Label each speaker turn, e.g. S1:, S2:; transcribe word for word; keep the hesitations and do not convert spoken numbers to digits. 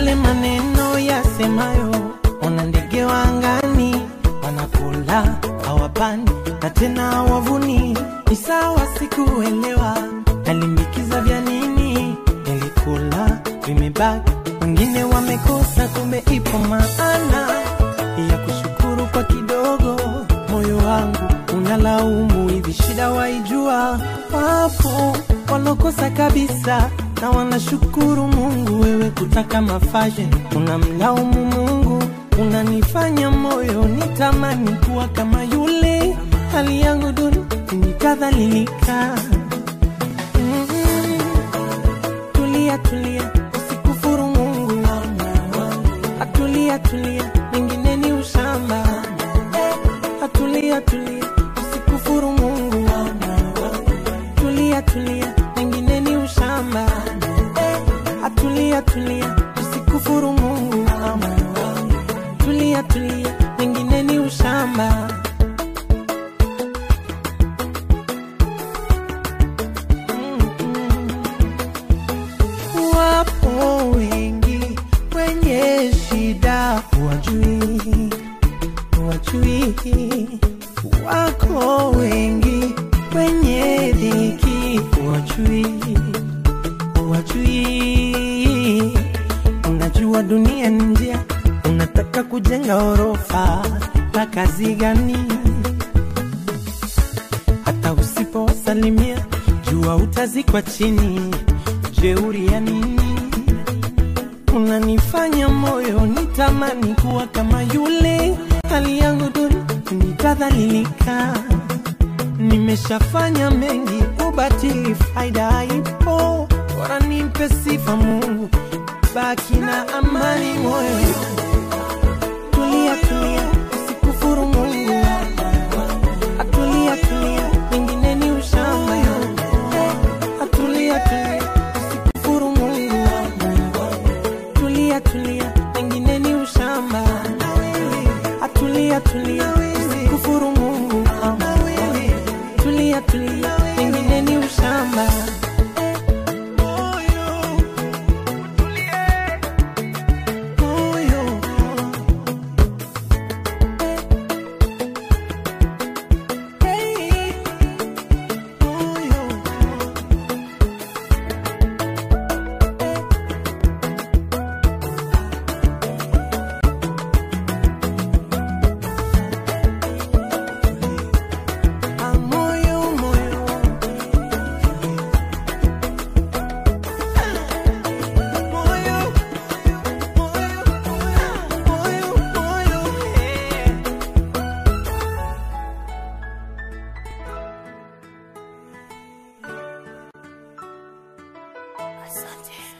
S1: yale maneno yasemayo, ona ndege wa angani wanakula hawapani na tena hawavuni. Ni sawa sikuelewa, nalimbikiza vya nini, nilikula vimebaki, wengine wamekosa, kumbe ipo maana ya kushukuru kwa kidogo. Moyo wangu unalaumu, hivi shida waijua? Wapo walokosa kabisa na wanashukuru Mungu. Wewe kutaka mafashe, unamlaumu Mungu. Unanifanya moyo nitamani kuwa kama yule, hali yangu duni nitadhalilika. mm -hmm. Tulia tulia, usikufuru Mungu. Atulia tulia, mengine ni ushamba. Atulia tulia, usikufuru Mungu. Tulia tulia, mengine ni ushamba. Atulia tulia, usikufuru Mungu. Tulia tulia, mengine ni ushamba. Wapo wengi wenye shida, wajui wajui. Wako wengi wenye dhiki, wajui wajui. Unajua dunia ni njia, unataka kujenga orofa la kazi gani? Hata usiposalimia jua utazikwa chini. Jeuri ya nini? Unanifanya moyo nitamani kuwa kama yule, hali yangu duni nitadhalilika. Nimeshafanya mengi, ubatili faida haipo. Bora nimpe sifa Mungu, baki na amani moyo. Tulia tulia, usikufuru Mungu. Atulia tulia, mengine ni ushamba. Atulia tulia, usikufuru Mungu. Tulia tulia, mengine ni ushamba. Atulia tulia, usikufuru Mungu. Tulia tulia, mengine ni ushamba. Asante.